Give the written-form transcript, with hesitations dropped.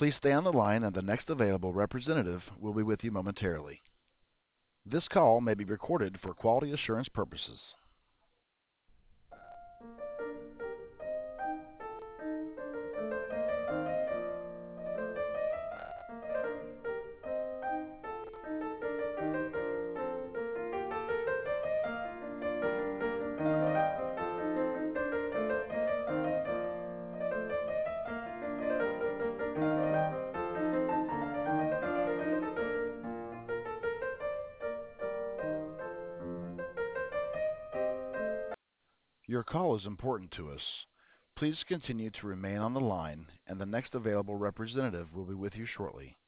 Please stay on the line and the next available representative will be with you momentarily. This call may be recorded for quality assurance purposes. Your call is important to us. Please continue to remain on the line, and the next available representative will be with you shortly.